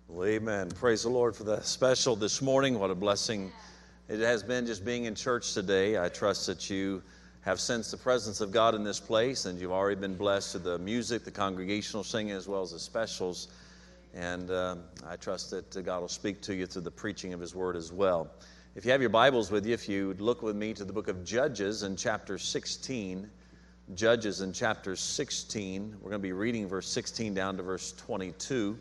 Well, amen. Praise the Lord for the special this morning. What a blessing it has been just being in church today. I trust that you have sensed the presence of God in this place, and you've already been blessed with the music, the congregational singing, as well as the specials. And I trust that God will speak to you through the preaching of His Word as well. If you have your Bibles with you, if you would look with me to the book of Judges in chapter 16. Judges in chapter 16. We're going to be reading verse 16 down to verse 22.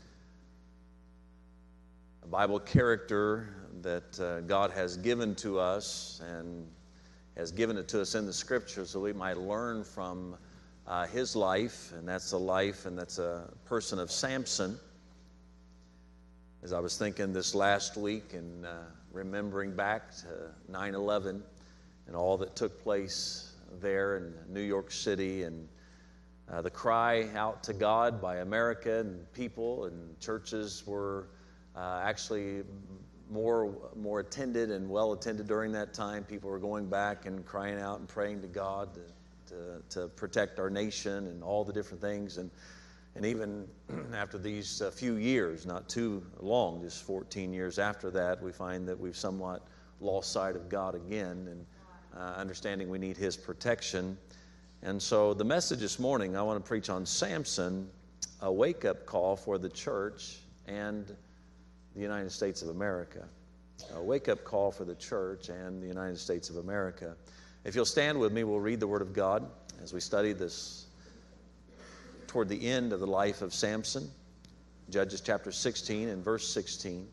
A Bible character that God has given to us and has given it to us in the Scripture so we might learn from his life, and that's a person of Samson. As I was thinking this last week and remembering back to 9/11 and all that took place there in New York City, and the cry out to God by America and people and churches were actually more attended and well attended during that time. People were going back and crying out and praying to God to protect our nation and all the different things. And even after these few years, not too long, just 14 years after that, we find that we've somewhat lost sight of God again, and understanding we need His protection. And so the message this morning, I want to preach on Samson, a wake-up call for the church and the United States of America. A wake-up call for the church and the United States of America. If you'll stand with me, we'll read the Word of God as we study this toward the end of the life of Samson. Judges chapter 16 and verse 16.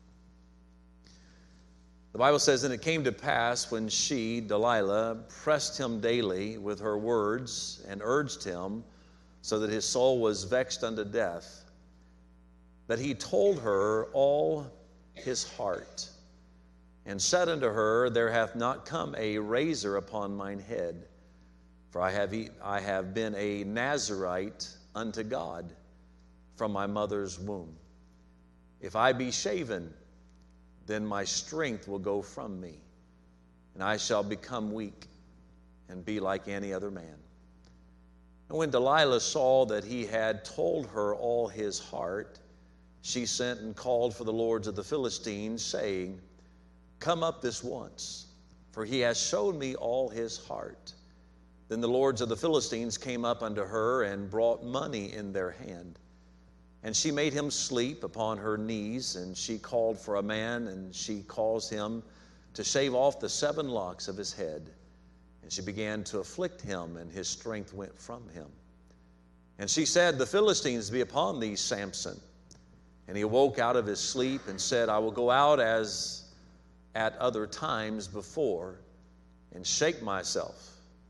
The Bible says, "And it came to pass when she, Delilah, pressed him daily with her words and urged him, so that his soul was vexed unto death, that he told her all his heart, and said unto her, There hath not come a razor upon mine head, for I have been a Nazarite unto God from my mother's womb. If I be shaven, then my strength will go from me, and I shall become weak and be like any other man. And when Delilah saw that he had told her all his heart, she sent and called for the lords of the Philistines, saying, Come up this once, for he has showed me all his heart. Then the lords of the Philistines came up unto her and brought money in their hand. And she made him sleep upon her knees, and she called for a man, and she caused him to shave off the 7 locks of his head. And she began to afflict him, and his strength went from him. And she said, The Philistines be upon thee, Samson. And he awoke out of his sleep and said, I will go out as at other times before and shake myself.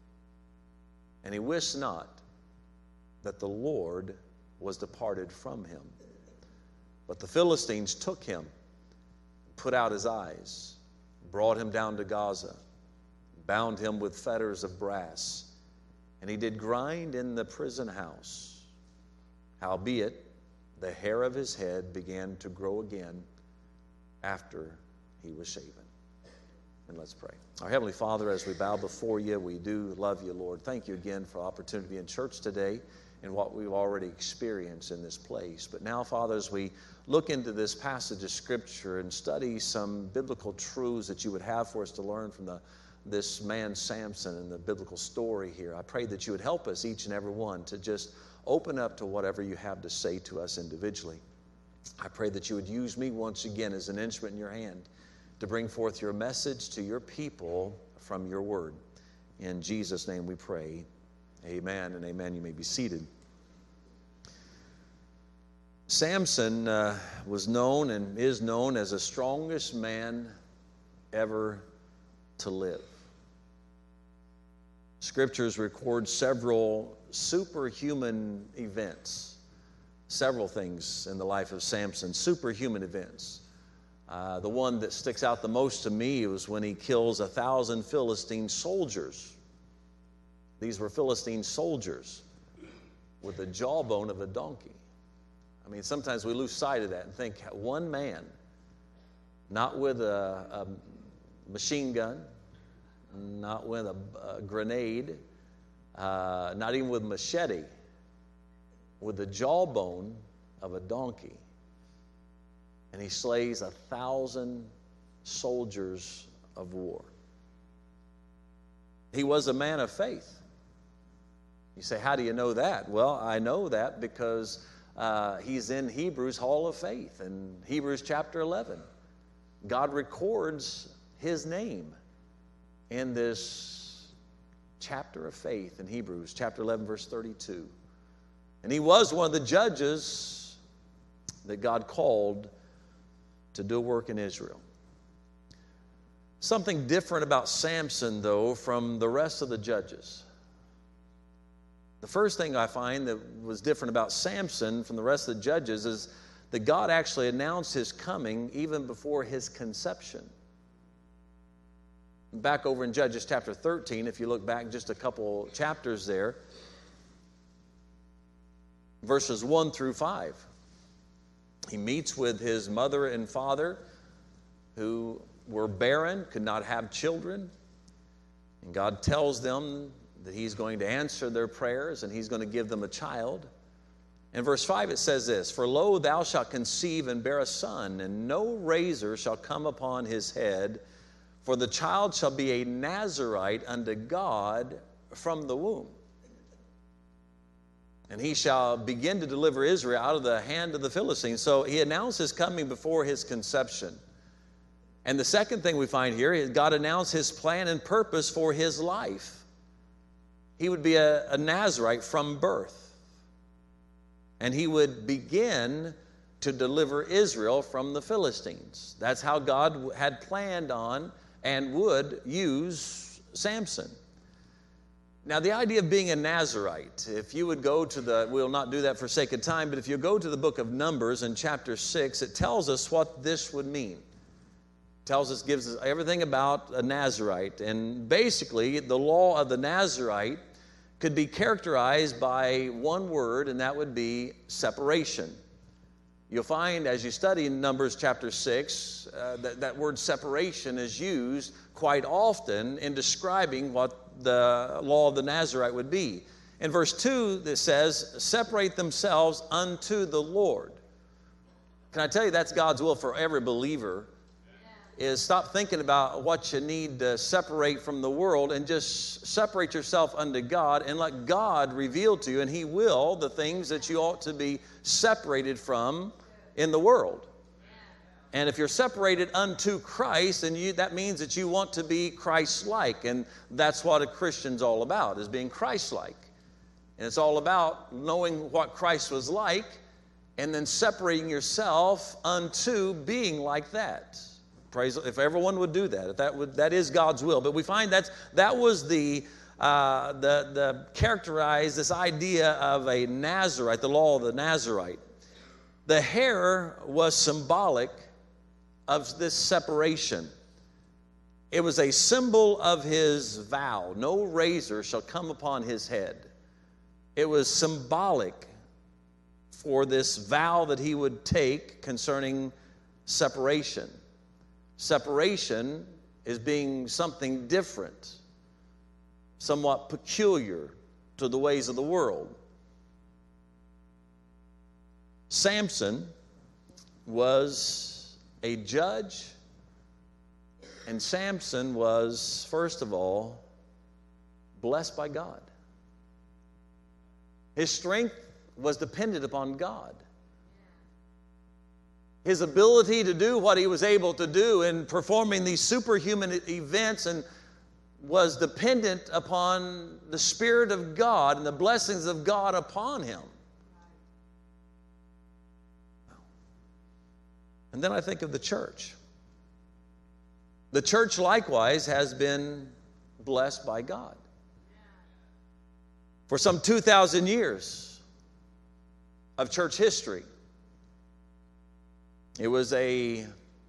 And he wist not that the Lord was departed from him. But the Philistines took him, put out his eyes, brought him down to Gaza, bound him with fetters of brass, and he did grind in the prison house. Howbeit, the hair of his head began to grow again after he was shaven. And let's pray. Our Heavenly Father, as we bow before you, we do love you, Lord. Thank you again for the opportunity to be in church today and what we've already experienced in this place. But now, Father, as we look into this passage of Scripture and study some biblical truths that you would have for us to learn from this man Samson and the biblical story here, I pray that you would help us, each and every one, to just open up to whatever you have to say to us individually. I pray that you would use me once again as an instrument in your hand to bring forth your message to your people from your word. In Jesus' name we pray. Amen and amen. You may be seated. Samson was known and is known as the strongest man ever to live. Scriptures record several superhuman events, several things in the life of Samson, superhuman events. The one that sticks out the most to me was when he kills 1,000 Philistine soldiers. These were Philistine soldiers with the jawbone of a donkey. I mean, sometimes we lose sight of that and think one man, not with a machine gun, not with a grenade, not even with a machete, with the jawbone of a donkey, and he slays 1,000 soldiers of war. He was a man of faith. You say, how do you know that? Well, I know that because he's in Hebrews' Hall of Faith. In Hebrews chapter 11, God records his name in this chapter of faith in Hebrews, chapter 11, verse 32. And he was one of the judges that God called to do a work in Israel. Something different about Samson, though, from the rest of the judges. The first thing I find that was different about Samson from the rest of the judges is that God actually announced his coming even before his conception. Back over in Judges chapter 13, if you look back just a couple chapters there, verses 1 through 5. He meets with his mother and father who were barren, could not have children. And God tells them that he's going to answer their prayers and he's going to give them a child. In verse 5 it says this, "For lo, thou shalt conceive and bear a son, and no razor shall come upon his head, for the child shall be a Nazarite unto God from the womb. And he shall begin to deliver Israel out of the hand of the Philistines." So he announced his coming before his conception. And the second thing we find here is God announced his plan and purpose for his life. He would be a Nazarite from birth. And he would begin to deliver Israel from the Philistines. That's how God had planned on and would use Samson. Now, the idea of being a Nazarite, if you would go to we'll not do that for sake of time, but if you go to the book of Numbers in chapter 6, it tells us what this would mean. It tells us, gives us everything about a Nazarite. And basically, the law of the Nazarite could be characterized by one word, and that would be separation. You'll find as you study in Numbers chapter 6, that word separation is used quite often in describing what the law of the Nazarite would be. In verse 2, it says, "Separate themselves unto the Lord." Can I tell you that's God's will for every believer? Is stop thinking about what you need to separate from the world and just separate yourself unto God and let God reveal to you, and he will, the things that you ought to be separated from in the world. And if you're separated unto Christ, then that means that you want to be Christ-like, and that's what a Christian's all about, is being Christ-like. And it's all about knowing what Christ was like and then separating yourself unto being like that. Praise, if everyone would do that, that is God's will. But we find that was the characterized this idea of a Nazarite, the law of the Nazarite. The hair was symbolic of this separation. It was a symbol of his vow. No razor shall come upon his head. It was symbolic for this vow that he would take concerning separation. Separation is being something different, somewhat peculiar to the ways of the world. Samson was a judge, and Samson was, first of all, blessed by God. His strength was dependent upon God. His ability to do what he was able to do in performing these superhuman events and was dependent upon the Spirit of God and the blessings of God upon him. And then I think of the church. The church likewise has been blessed by God. For some 2,000 years of church history, it was a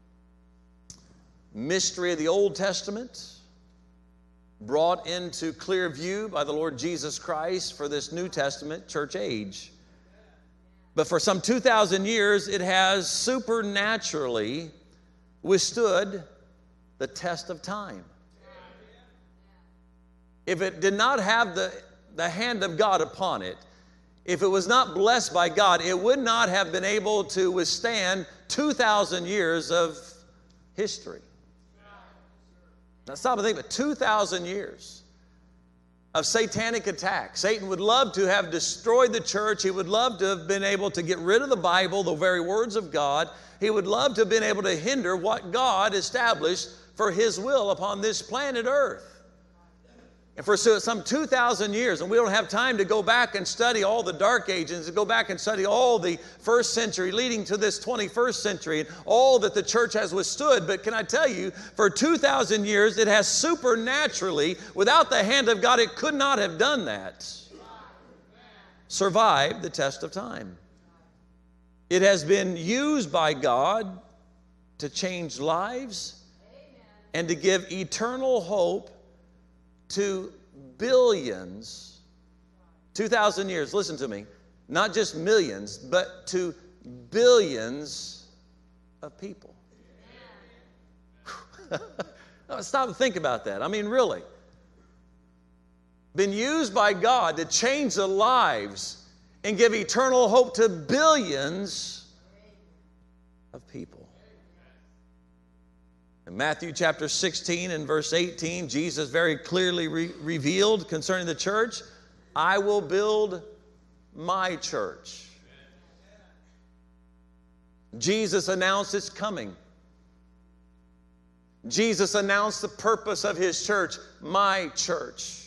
mystery of the Old Testament brought into clear view by the Lord Jesus Christ for this New Testament church age. But for some 2,000 years, it has supernaturally withstood the test of time. If it did not have the hand of God upon it, if it was not blessed by God, it would not have been able to withstand 2,000 years of history. Now stop and think about it. 2,000 years of satanic attack. Satan would love to have destroyed the church. He would love to have been able to get rid of the Bible, the very words of God. He would love to have been able to hinder what God established for His will upon this planet Earth. And for some 2,000 years, and we don't have time to go back and study all the Dark Ages, to go back and study all the first century leading to this 21st century and all that the church has withstood. But can I tell you, for 2,000 years, it has supernaturally, without the hand of God, it could not have done that, survived the test of time. It has been used by God to change lives and to give eternal hope to billions. 2,000 years, listen to me, not just millions, but to billions of people. Stop and think about that. I mean, really. Been used by God to change the lives and give eternal hope to billions of people. In Matthew chapter 16 and verse 18, Jesus very clearly revealed concerning the church, I will build my church. Jesus announced its coming. Jesus announced the purpose of His church, my church.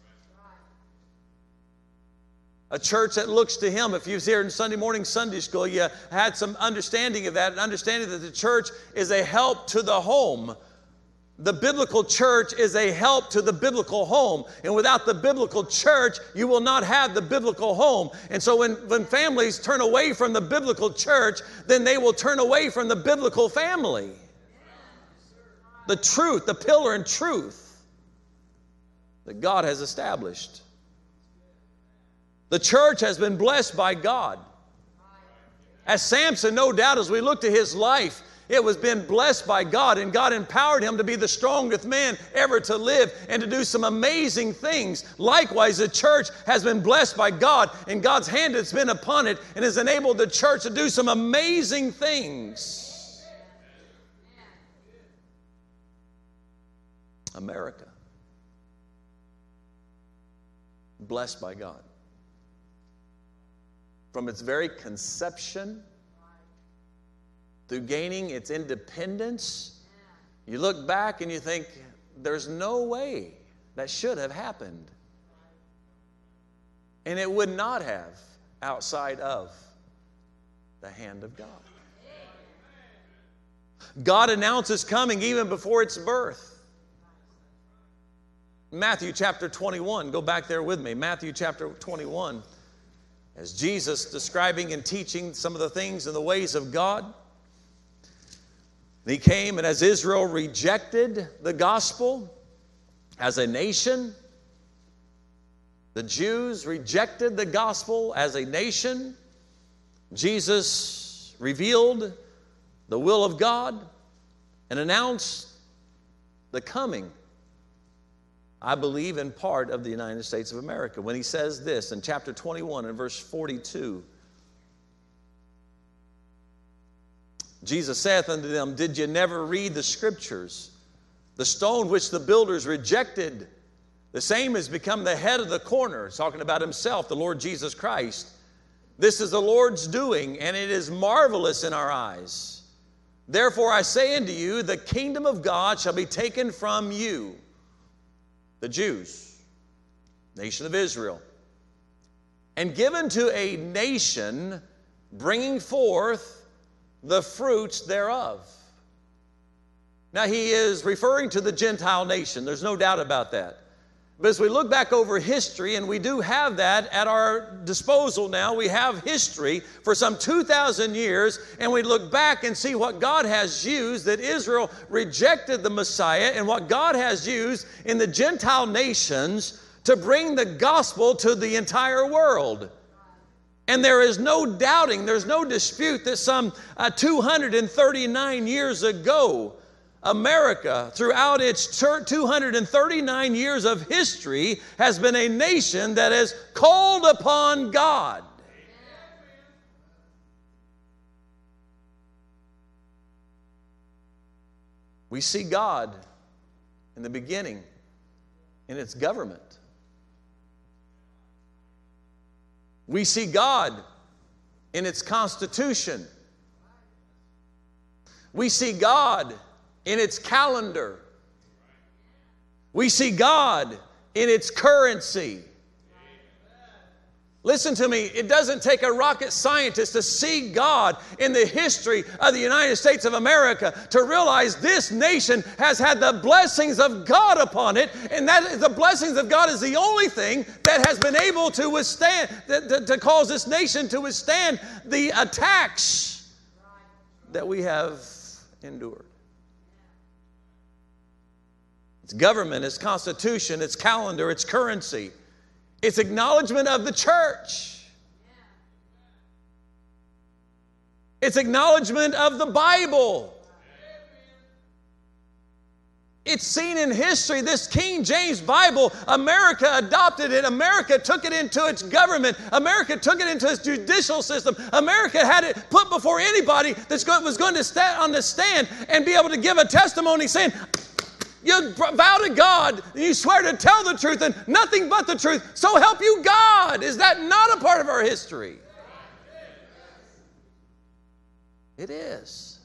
A church that looks to Him. If you was here in Sunday morning Sunday school, you had some understanding of that, and understanding that the church is a help to the home. The biblical church is a help to the biblical home. And without the biblical church, you will not have the biblical home. And so when families turn away from the biblical church, then they will turn away from the biblical family. The truth, the pillar and truth that God has established. The church has been blessed by God. As Samson, no doubt, as we look to his life, it was been blessed by God, and God empowered him to be the strongest man ever to live and to do some amazing things. Likewise, the church has been blessed by God, and God's hand has been upon it and has enabled the church to do some amazing things. America, blessed by God. From its very conception through gaining its independence, you look back and you think, there's no way that should have happened. And it would not have outside of the hand of God. God announces coming even before its birth. Matthew chapter 21, go back there with me. Matthew chapter 21. As Jesus describing and teaching some of the things and the ways of God, He came, and as Israel rejected the gospel as a nation, the Jews rejected the gospel as a nation, Jesus revealed the will of God and announced the coming, I believe, in part of the United States of America, when He says this in chapter 21 and verse 42. Jesus saith unto them, did you never read the Scriptures? The stone which the builders rejected, the same has become the head of the corner. It's talking about Himself, the Lord Jesus Christ. This is the Lord's doing, and it is marvelous in our eyes. Therefore I say unto you, the kingdom of God shall be taken from you, the Jews, nation of Israel, and given to a nation bringing forth the fruits thereof. Now He is referring to the Gentile nation. There's no doubt about that. But as we look back over history, and we do have that at our disposal now, we have history for some 2,000 years, and we look back and see what God has used, that Israel rejected the Messiah, and what God has used in the Gentile nations to bring the gospel to the entire world. And there is no doubting, there's no dispute that some 239 years ago, America, throughout its 239 years of history, has been a nation that has called upon God. We see God in the beginning in its government. We see God in its constitution. We see God in its calendar. We see God in its currency. Listen to me, it doesn't take a rocket scientist to see God in the history of the United States of America to realize this nation has had the blessings of God upon it, and that the blessings of God is the only thing that has been able to withstand, to cause this nation to withstand the attacks that we have endured. Its government, its constitution, its calendar, its currency. It's acknowledgement of the church. It's acknowledgement of the Bible. It's seen in history. This King James Bible, America adopted it. America took it into its government. America took it into its judicial system. America had it put before anybody that was going to stand on the stand and be able to give a testimony saying, you vow to God, and you swear to tell the truth and nothing but the truth. So help you God. Is that not a part of our history? It is.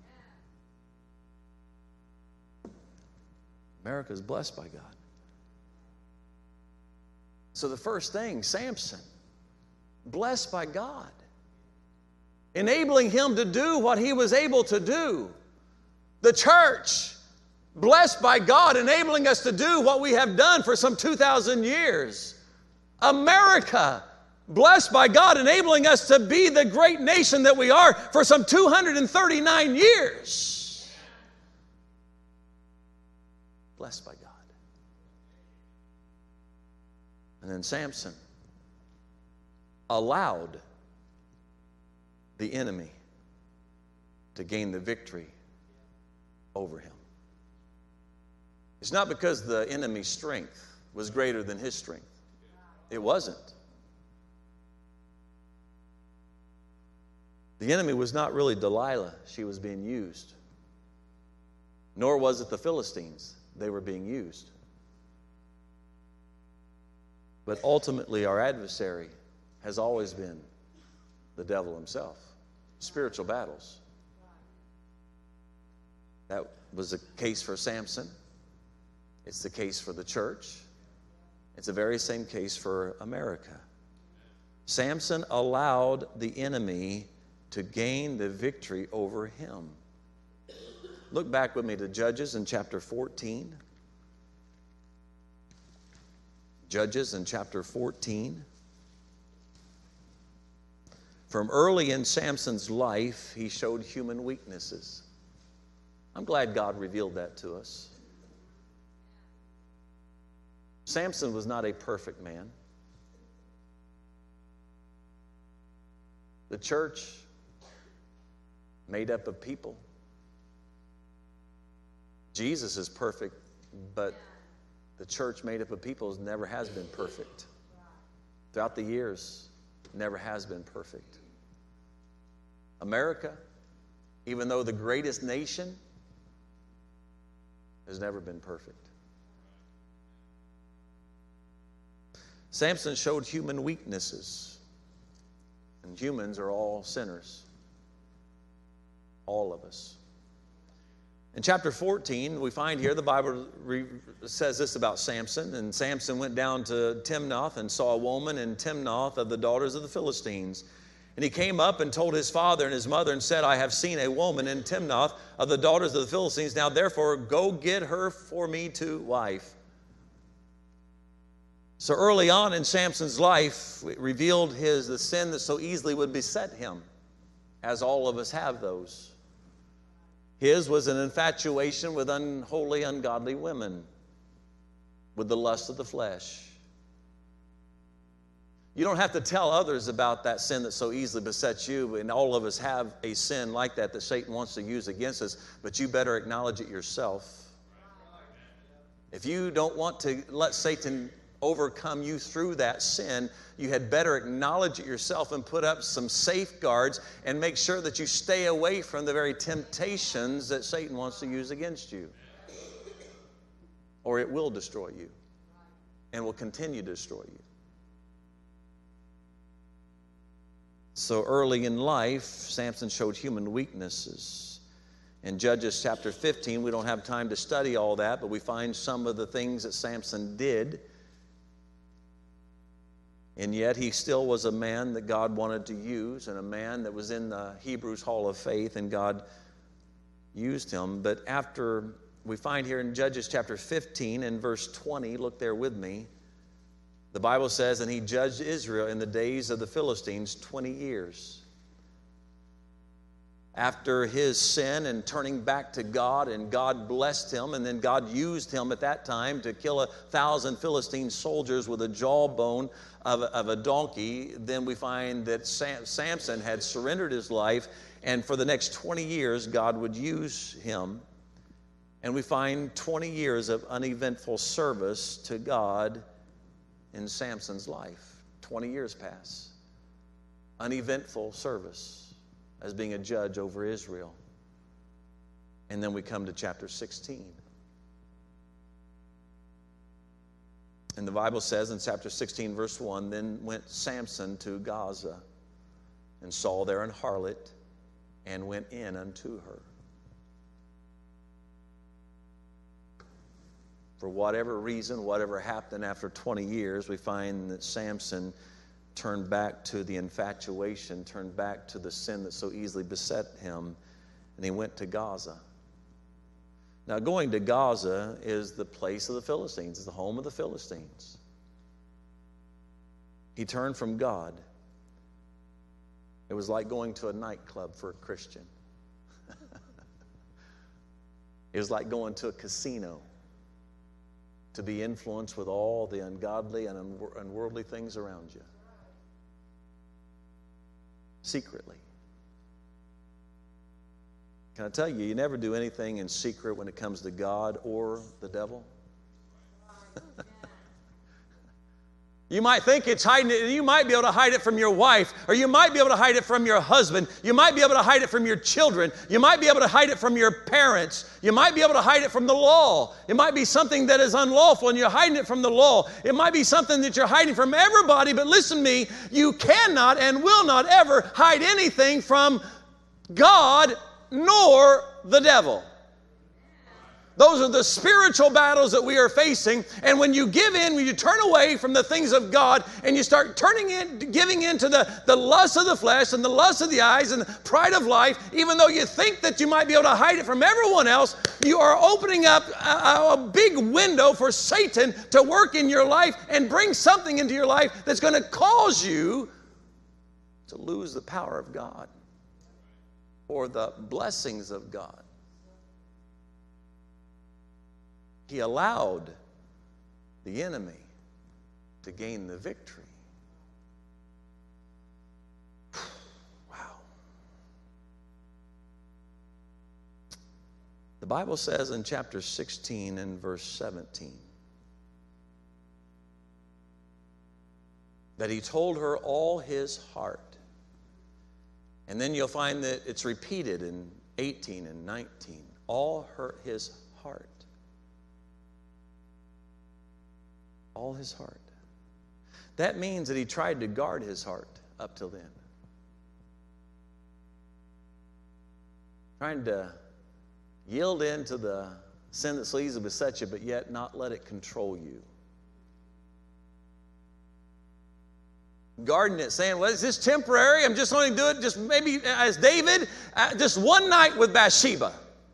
America is blessed by God. So the first thing, Samson, blessed by God, enabling him to do what he was able to do. The church, blessed by God, enabling us to do what we have done for some 2,000 years. America, blessed by God, enabling us to be the great nation that we are for some 239 years. Blessed by God. And then Samson allowed the enemy to gain the victory over him. It's not because the enemy's strength was greater than his strength. It wasn't. The enemy was not really Delilah. She was being used. Nor was it the Philistines. They were being used. But ultimately, our adversary has always been the devil himself. Spiritual battles. That was the case for Samson. It's the case for the church. It's the very same case for America. Samson allowed the enemy to gain the victory over him. Look back with me to Judges in chapter 14. Judges in chapter 14. From early in Samson's life, he showed human weaknesses. I'm glad God revealed that to us. Samson was not a perfect man. The church, made up of people. Jesus is perfect, but the church made up of people never has been perfect. Throughout the years, never has been perfect. America, even though the greatest nation, has never been perfect. Samson showed human weaknesses. And humans are all sinners. All of us. In chapter 14, we find here the Bible says this about Samson. And Samson went down to Timnath and saw a woman in Timnath of the daughters of the Philistines. And he came up and told his father and his mother and said, I have seen a woman in Timnath of the daughters of the Philistines. Now therefore go get her for me to wife. So early on in Samson's life, it revealed the sin that so easily would beset him, as all of us have those. His was an infatuation with unholy, ungodly women, with the lust of the flesh. You don't have to tell others about that sin that so easily besets you, and all of us have a sin like that Satan wants to use against us, but you better acknowledge it yourself. If you don't want to let Satan overcome you through that sin, you had better acknowledge it yourself and put up some safeguards and make sure that you stay away from the very temptations that Satan wants to use against you. Or it will destroy you and will continue to destroy you. So early in life, Samson showed human weaknesses. In Judges chapter 15, we don't have time to study all that, but we find some of the things that Samson did. And yet he still was a man that God wanted to use, and a man that was in the Hebrews Hall of Faith, and God used him. But after, we find here in Judges chapter 15 and verse 20, look there with me, the Bible says, and he judged Israel in the days of the Philistines 20 years. After his sin and turning back to God, and God blessed him, and then God used him at that time to kill 1,000 Philistine soldiers with a jawbone of a donkey, then we find that Samson had surrendered his life, and for the next 20 years, God would use him. And we find 20 years of uneventful service to God in Samson's life. 20 years pass. Uneventful service as being a judge over Israel. And then we come to chapter 16. And the Bible says in chapter 16, verse 1, then went Samson to Gaza, and saw there an harlot, and went in unto her. For whatever reason, whatever happened after 20 years, we find that Samson turned back to the infatuation, turned back to the sin that so easily beset him, and he went to Gaza. Now, going to Gaza is the place of the Philistines, it's the home of the Philistines. He turned from God. It was like going to a nightclub for a Christian. It was like going to a casino to be influenced with all the ungodly and unworldly things around you. Secretly. Can I tell you, you never do anything in secret when it comes to God or the devil? You might think it's hiding it, and you might be able to hide it from your wife, or you might be able to hide it from your husband. You might be able to hide it from your children. You might be able to hide it from your parents. You might be able to hide it from the law. It might be something that is unlawful, and you're hiding it from the law. It might be something that you're hiding from everybody, but listen to me, you cannot and will not ever hide anything from God nor the devil. Those are the spiritual battles that we are facing. And when you give in, when you turn away from the things of God and you start giving in to the lust of the flesh and the lust of the eyes and the pride of life, even though you think that you might be able to hide it from everyone else, you are opening up a big window for Satan to work in your life and bring something into your life that's going to cause you to lose the power of God or the blessings of God. He allowed the enemy to gain the victory. Wow. The Bible says in chapter 16 and verse 17 that he told her all his heart. And then you'll find that it's repeated in 18 and 19. All his heart. All his heart. That means that he tried to guard his heart up till then. Trying to yield in to the sin that so easily besets you, but yet not let it control you. Guarding it, saying, well, is this temporary? I'm just going to do it just maybe as David, just one night with Bathsheba.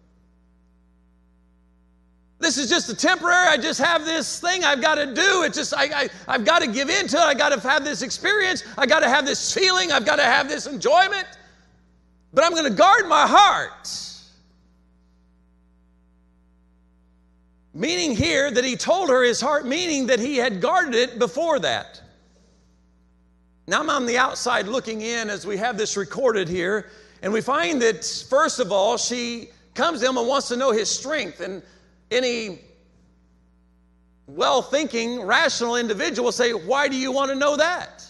This is just a temporary, I just have this thing I've got to do. It's just, I've got to give in to it. I've got to have this experience. I've got to have this feeling. I've got to have this enjoyment. But I'm going to guard my heart. Meaning here that he told her his heart, meaning that he had guarded it before that. Now I'm on the outside looking in as we have this recorded here. And we find that, first of all, she comes to him and wants to know his strength. And any well-thinking, rational individual will say, why do you want to know that?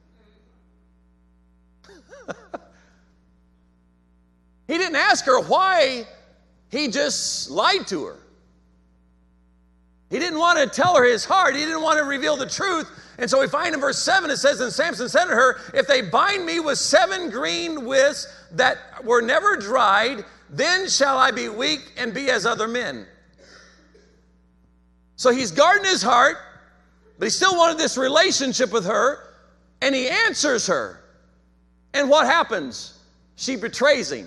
He didn't ask her why. He just lied to her. He didn't want to tell her his heart. He didn't want to reveal the truth. And so we find in verse 7, it says, and Samson said to her, if they bind me with 7 green withs that were never dried, then shall I be weak and be as other men. So he's guarding his heart, but he still wanted this relationship with her, and he answers her. And what happens? She betrays him.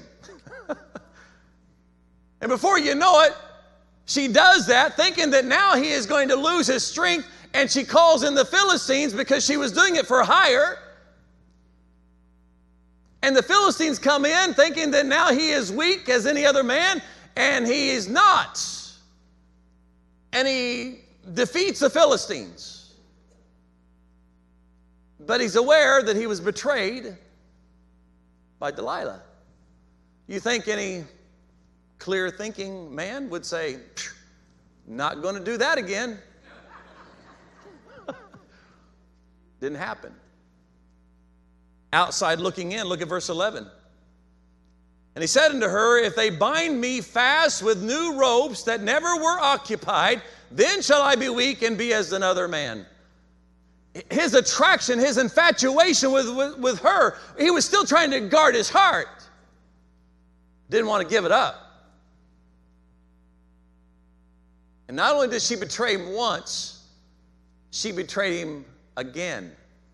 And before you know it, she does that, thinking that now he is going to lose his strength, and she calls in the Philistines because she was doing it for hire. And the Philistines come in thinking that now he is weak as any other man, and he is not. And he defeats the Philistines. But he's aware that he was betrayed by Delilah. You think any clear-thinking man would say, not going to do that again. Didn't happen. Outside looking in, look at verse 11. And he said unto her, if they bind me fast with new ropes that never were occupied, then shall I be weak and be as another man. His attraction, his infatuation with her, he was still trying to guard his heart. Didn't want to give it up. And not only did she betray him once, she betrayed him again.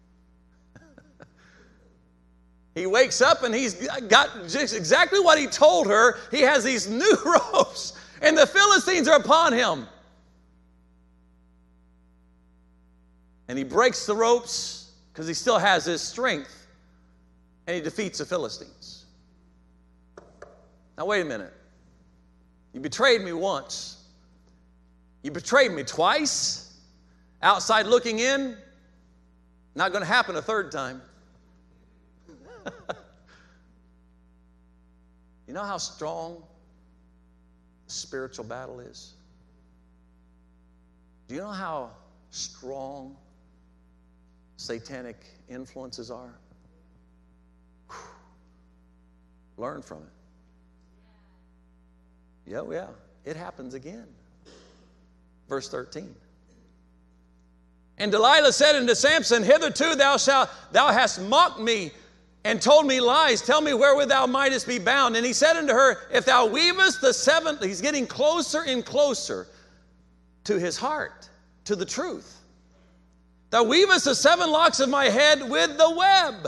He wakes up and he's got just exactly what he told her. He has these new ropes, and the Philistines are upon him. And he breaks the ropes because he still has his strength, and he defeats the Philistines. Now, wait a minute. You betrayed me once. You betrayed me twice. Outside looking in, not going to happen a third time. You know how strong the spiritual battle is? Do you know how strong satanic influences are? Whew. Learn from it. Yeah, it happens again. Verse 13. And Delilah said unto Samson, hitherto thou hast mocked me and told me lies. Tell me wherewith thou mightest be bound. And he said unto her, if thou weavest the 7, he's getting closer and closer to his heart, to the truth. Thou weavest the 7 locks of my head with the web.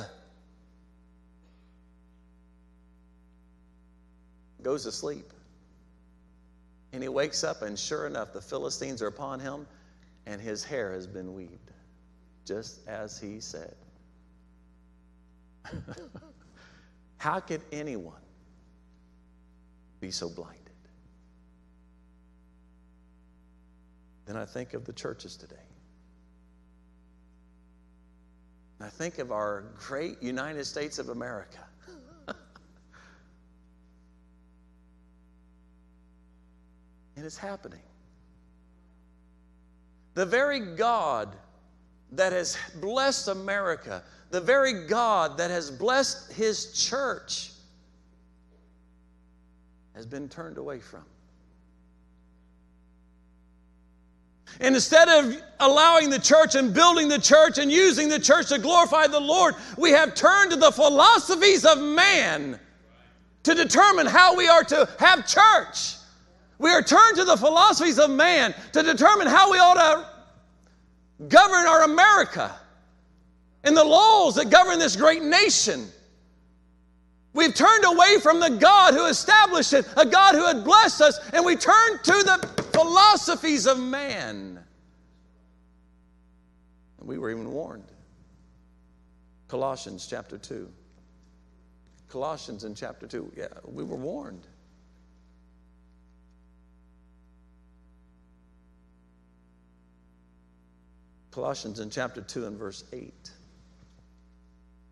Goes to sleep. And he wakes up, and sure enough, the Philistines are upon him, and his hair has been weaved, just as he said. How could anyone be so blinded? Then I think of the churches today. I think of our great United States of America. And it's happening. The very God that has blessed America, the very God that has blessed His church, has been turned away from. And instead of allowing the church and building the church and using the church to glorify the Lord, we have turned to the philosophies of man to determine how we are to have church. We are turned to the philosophies of man to determine how we ought to govern our America and the laws that govern this great nation. We've turned away from the God who established it, a God who had blessed us, and we turned to the philosophies of man. And we were even warned. Colossians chapter 2. Colossians in chapter 2. Yeah, we were warned. Colossians in chapter 2 and verse 8.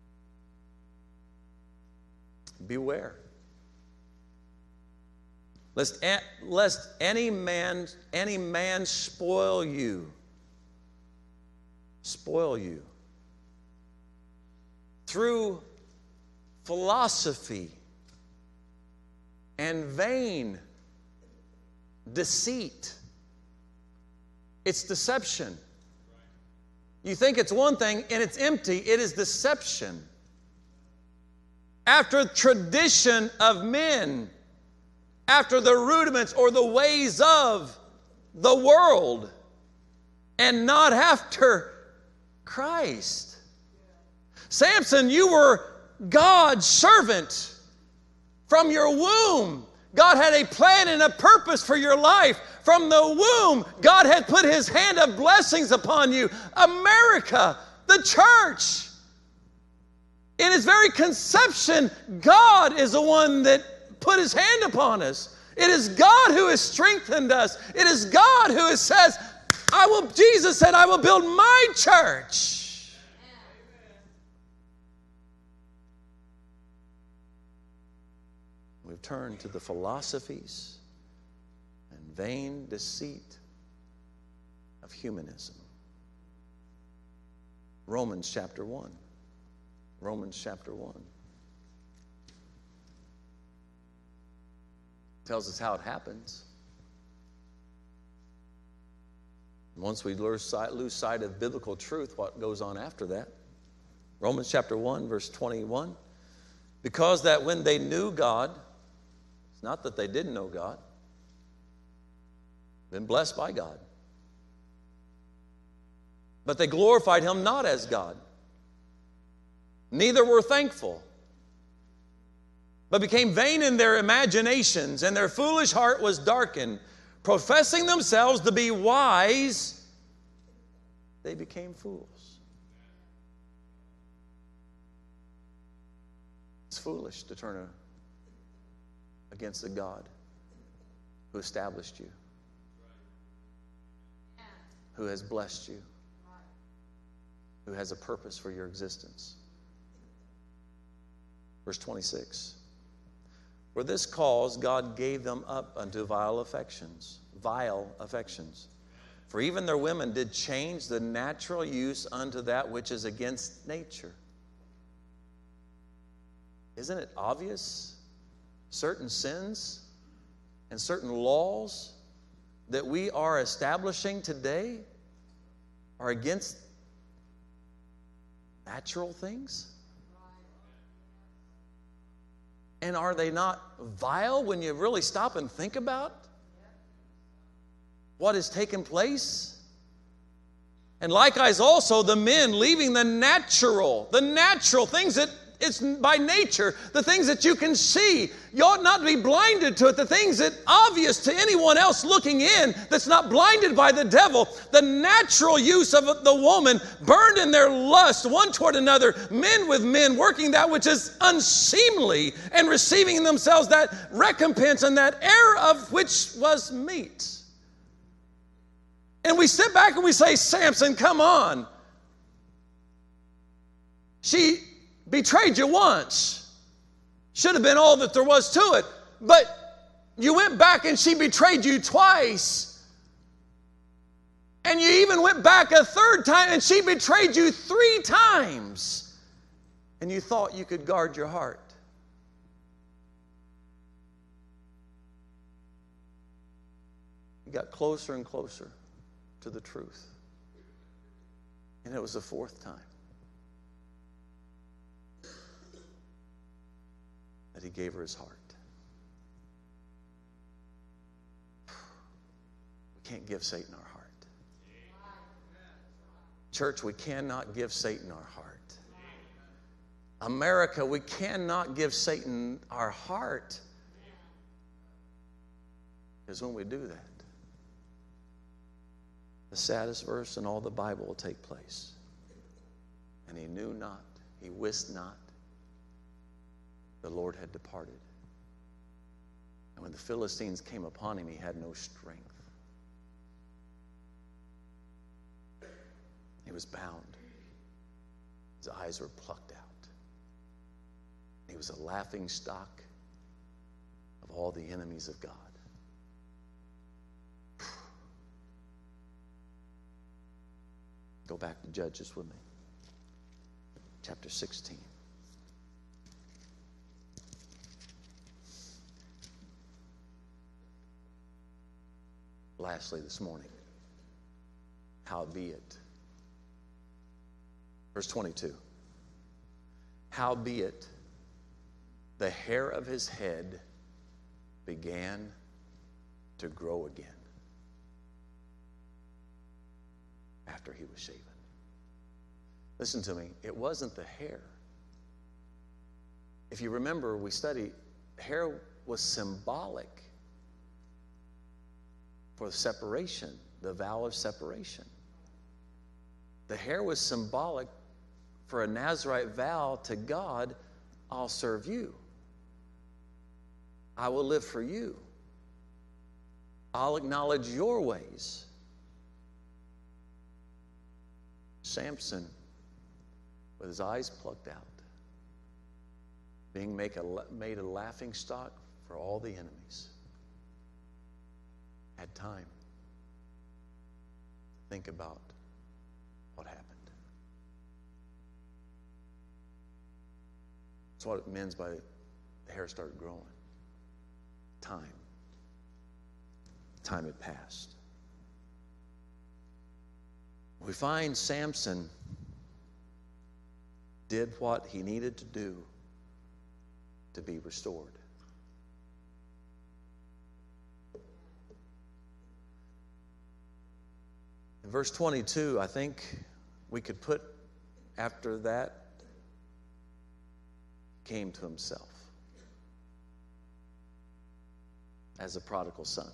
Beware. lest any man spoil you through philosophy and vain deceit. It's deception. You think it's one thing and it's empty. It is deception. After tradition of men, after the rudiments or the ways of the world, and not after Christ. Samson, you were God's servant from your womb. God had a plan and a purpose for your life. From the womb, God had put His hand of blessings upon you. America, the church, in its very conception, God is the one that put His hand upon us. It is God who has strengthened us. It is God who has said, Jesus said, I will build my church. We've turned to the philosophies and vain deceit of humanism. Romans chapter 1. Romans chapter 1. Tells us how it happens. Once we lose sight of biblical truth, what goes on after that? Romans chapter 1, verse 21. Because that when they knew God, it's not that they didn't know God, been blessed by God, but they glorified Him not as God, neither were thankful, but became vain in their imaginations, and their foolish heart was darkened. Professing themselves to be wise, they became fools. It's foolish to turn against the God who established you, who has blessed you, who has a purpose for your existence. Verse 26. For this cause God gave them up unto vile affections. For even their women did change the natural use unto that which is against nature. Isn't it obvious? Certain sins and certain laws that we are establishing today are against natural things? And are they not vile when you really stop and think about what has taken place? And likewise also the men leaving the natural things that it's by nature, the things that you can see. You ought not to be blinded to it. The things that obvious to anyone else looking in that's not blinded by the devil. The natural use of the woman burned in their lust one toward another, men with men, working that which is unseemly and receiving in themselves that recompense and that heir of which was meat. And we sit back and we say, Samson, come on. She betrayed you once. Should have been all that there was to it. But you went back and she betrayed you twice. And you even went back a third time and she betrayed you 3 times. And you thought you could guard your heart. You got closer and closer to the truth. And it was the 4th time that he gave her his heart. We can't give Satan our heart. Church, we cannot give Satan our heart. America, we cannot give Satan our heart. Because when we do that, the saddest verse in all the Bible will take place. And he knew not, he wist not, the Lord had departed. And when the Philistines came upon him, he had no strength. He was bound. His eyes were plucked out. He was a laughing stock of all the enemies of God. Go back to Judges with me. Chapter 16. Lastly this morning, howbeit, verse 22, howbeit the hair of his head began to grow again after he was shaven. Listen to me, it wasn't the hair. If you remember, we studied, hair was symbolic for separation, the vow of separation. The hair was symbolic for a Nazirite vow to God, I'll serve you. I will live for you. I'll acknowledge your ways. Samson, with his eyes plucked out, being made a laughing stock for all the enemies, had time to think about what happened. That's what it means by the hair started growing. Time had passed. We find Samson did what he needed to do to be restored. In verse 22, I think we could put after that, came to himself as a prodigal son.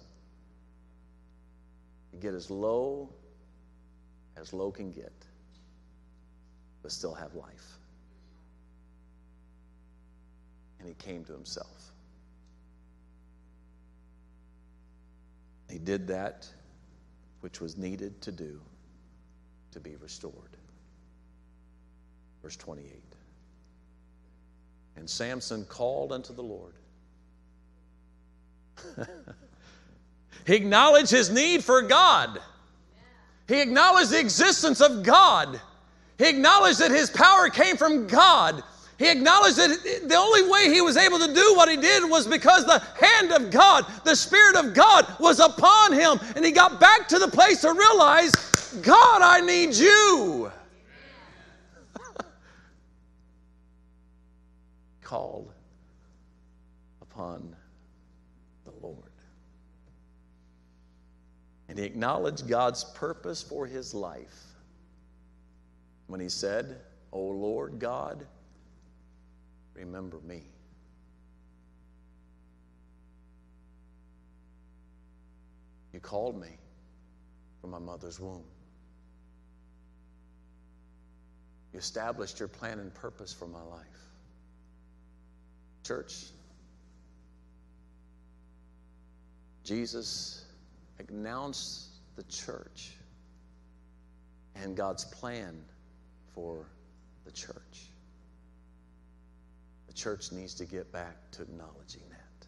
You get as low can get, but still have life. And he came to himself. He did that which was needed to do to be restored. Verse 28. And Samson called unto the Lord. He acknowledged his need for God. He acknowledged the existence of God. He acknowledged that his power came from God. He acknowledged that the only way he was able to do what he did was because the hand of God, the Spirit of God was upon him. And he got back to the place to realize, God, I need you. Called upon the Lord. And he acknowledged God's purpose for his life when he said, O Lord God, remember me. You called me from my mother's womb. You established your plan and purpose for my life. Church, Jesus announced the church and God's plan for the church. The church needs to get back to acknowledging that.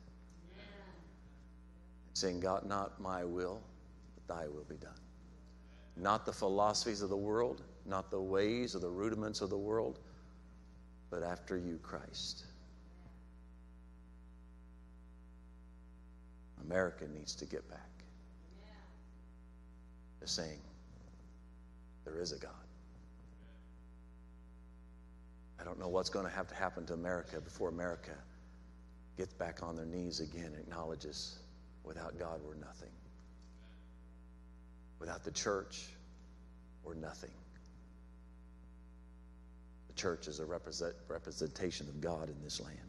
Saying, God, not my will, but thy will be done. Not the philosophies of the world, not the ways or the rudiments of the world, but after you, Christ. America needs to get back to saying, there is a God. I don't know what's going to have to happen to America before America gets back on their knees again and acknowledges without God we're nothing. Without the church, we're nothing. The church is a representation of God in this land.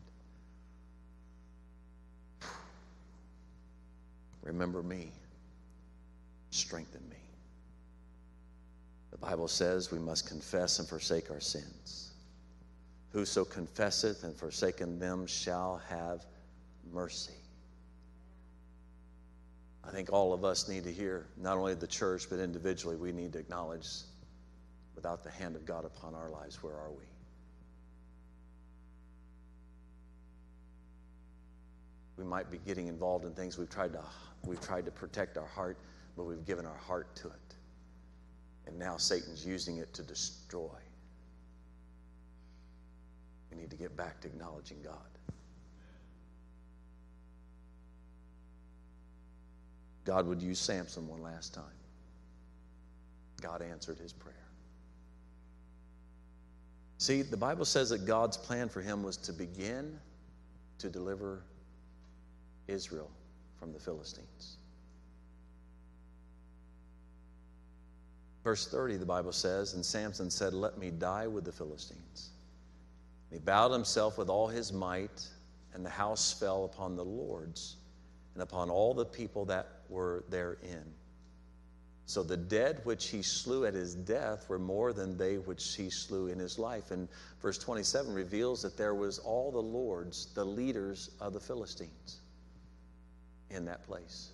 Remember me. Strengthen me. The Bible says we must confess and forsake our sins. Whoso confesseth and forsaketh them shall have mercy. I think all of us need to hear, not only the church, but individually, we need to acknowledge, without the hand of God upon our lives, where are we? We might be getting involved in things we've tried to protect our heart, but we've given our heart to it. And now Satan's using it to destroy. We need to get back to acknowledging God. God would use Samson one last time. God answered his prayer. See, the Bible says that God's plan for him was to begin to deliver Israel from the Philistines. Verse 30, the Bible says, and Samson said, "Let me die with the Philistines." And he bowed himself with all his might, and the house fell upon the lords and upon all the people that were therein. So the dead which he slew at his death were more than they which he slew in his life. And verse 27 reveals that there was all the lords, the leaders of the Philistines in that place.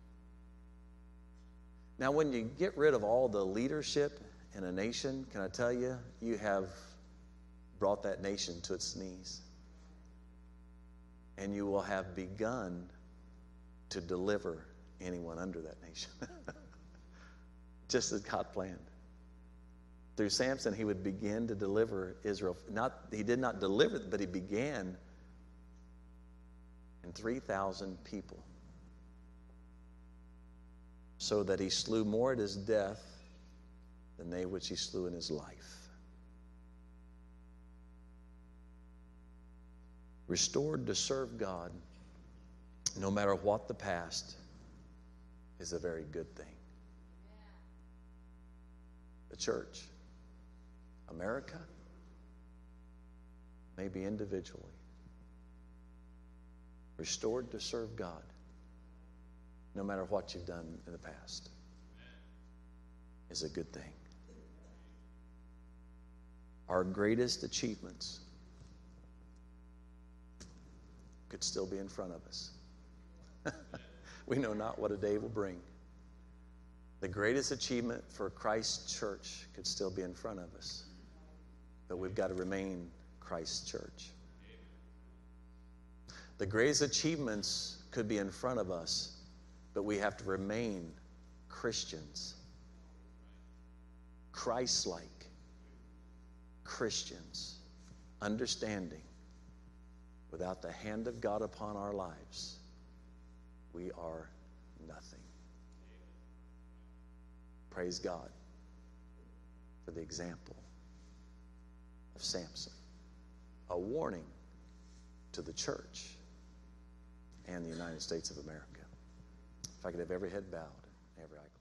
Now, when you get rid of all the leadership in a nation, can I tell you, you have brought that nation to its knees. And you will have begun to deliver anyone under that nation. Just as God planned. Through Samson, he would begin to deliver Israel. He did not deliver, but he began in 3,000 people. So that he slew more at his death than they which he slew in his life. Restored to serve God, no matter what the past, is a very good thing. The church, America, maybe individually, restored to serve God, no matter what you've done in the past, is a good thing. Our greatest achievements could still be in front of us. We know not what a day will bring. The greatest achievement for Christ's church could still be in front of us. But we've got to remain Christ's church. The greatest achievements could be in front of us, but we have to remain Christians. Christ-like Christians. Understanding, without the hand of God upon our lives, we are nothing. Praise God for the example of Samson. A warning to the church and the United States of America. If I could have every head bowed, every eye closed.